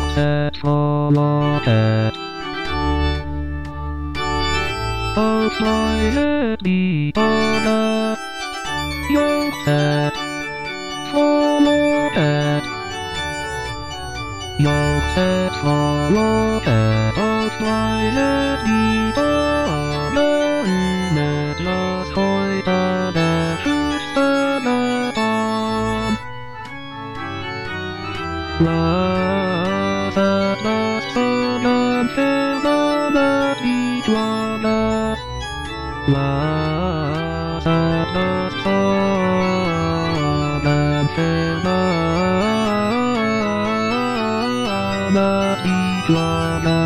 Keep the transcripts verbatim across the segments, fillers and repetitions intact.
set for rocket. Oh, fly it be on a your set for rocket. Your set for rocket. Oh, fly it be on a med las heute der höchste Bahn. Lass es das Sonnen firmament die Dwana. Lass es das Sonnen firmament die Dwana.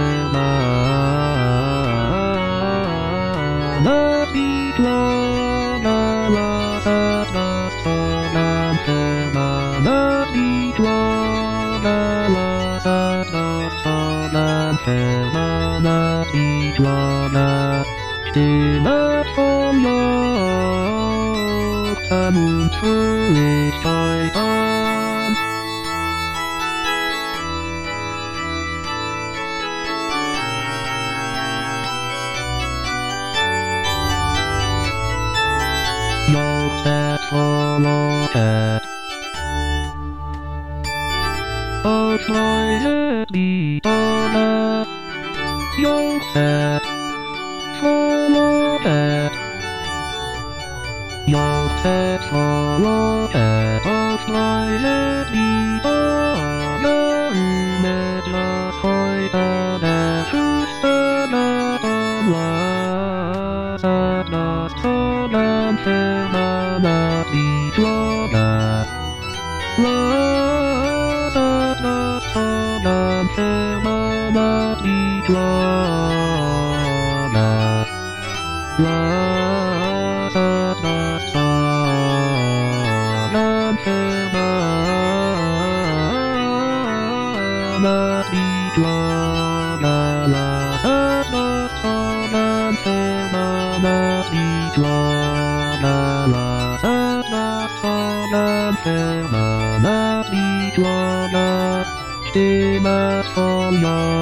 Firmament die Dwana. Lass es das Sonnen firmament die Dwana. Lass es das Sonnen firmament die Dwana. Stimme vom Jorden und Fröhlichkeit an. Jordset for rocket. Oh, fly it be on a Jordset for rocket. Jordset for rocket. Oh, fly it be on a med las heute der höchste Bahn. Lass es das Sonnen firmament die Dwana. Lass es das Sonnen firmament die Dwana. Lass es das Sonnen firmament die Dwana. Lass es das Sonnen firmament die Dwana. Lass es das Sonnen firmament die Dwana. Stimme vom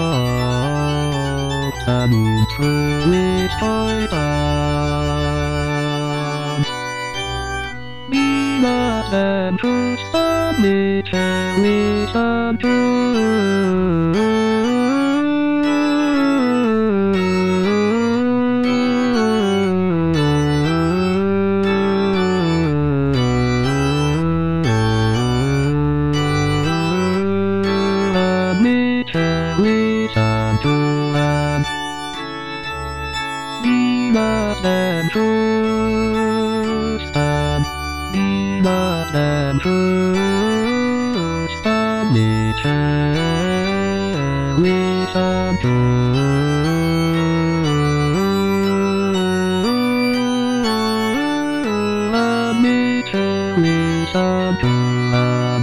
Jorden und Fröhlichkeit an. Wie macht den höchsten mit herrlichen mit herrlichen Tönen. Wie macht den höchsten, wie macht den höchsten mit herrlichen Tönen. Mit herrlichen Tönen.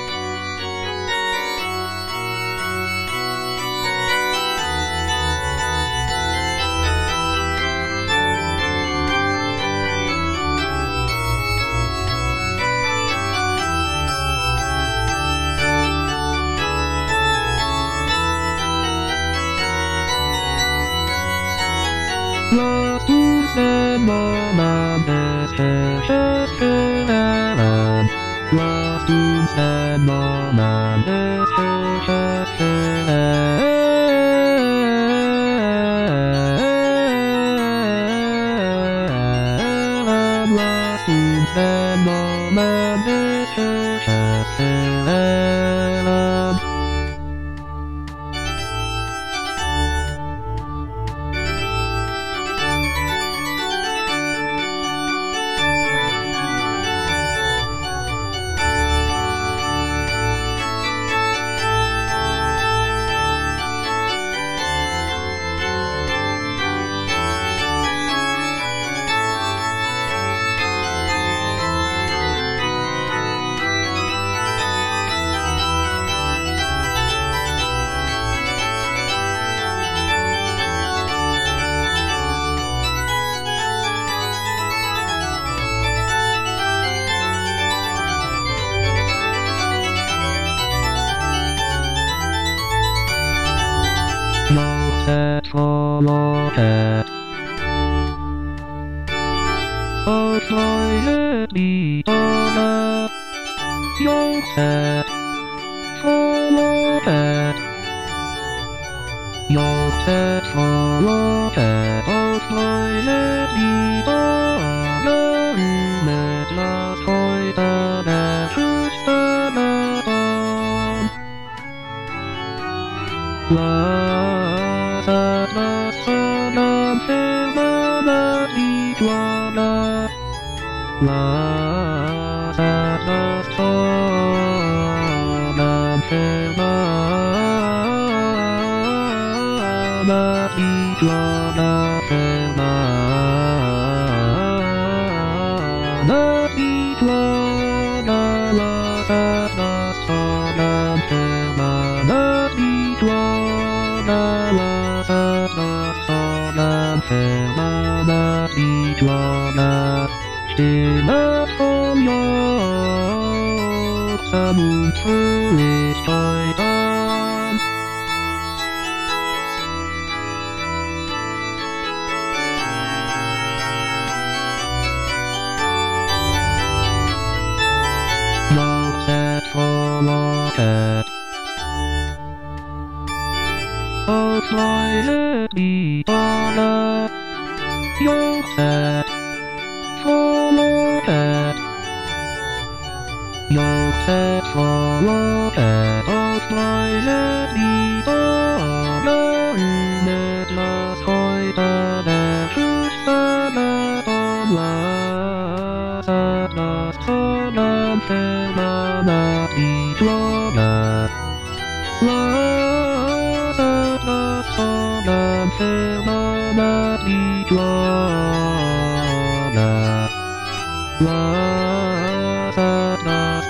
Lass uns den Moment des Herrschers verwählen. Lass uns den Moment des Herrschers verwählen. Lass uns den Moment des Herrschers verwählen. set for rocket. A slightly honor. You're set for rocket. You're set for rocket. A slightly honor. Med las heute der Schuster on. Las las sonam filmana iguana. Las las sonam filmana iguana filmana iguana. Las las sonam filmana iguana. Las las sonam filmana iguana. Stimme vom Jod, Mund fröhlich heute an. Noch set for rocket. Als leise die Donner. Noch set for rocket. You're set for rocket. Als leise die Donner. Mit las heute der Schuster on. Las las sonam filmana iguana. Las las sonam filmana iguana. Las las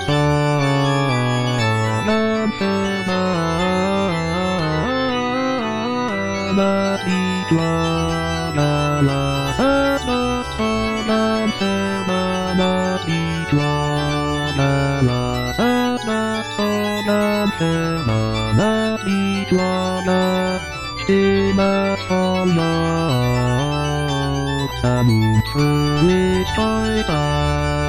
sonam filmana iguana. Las las sonam filmana iguana. Las las sonam filmana iguana. Stimme vom Jod, Mund fröhlich heute an.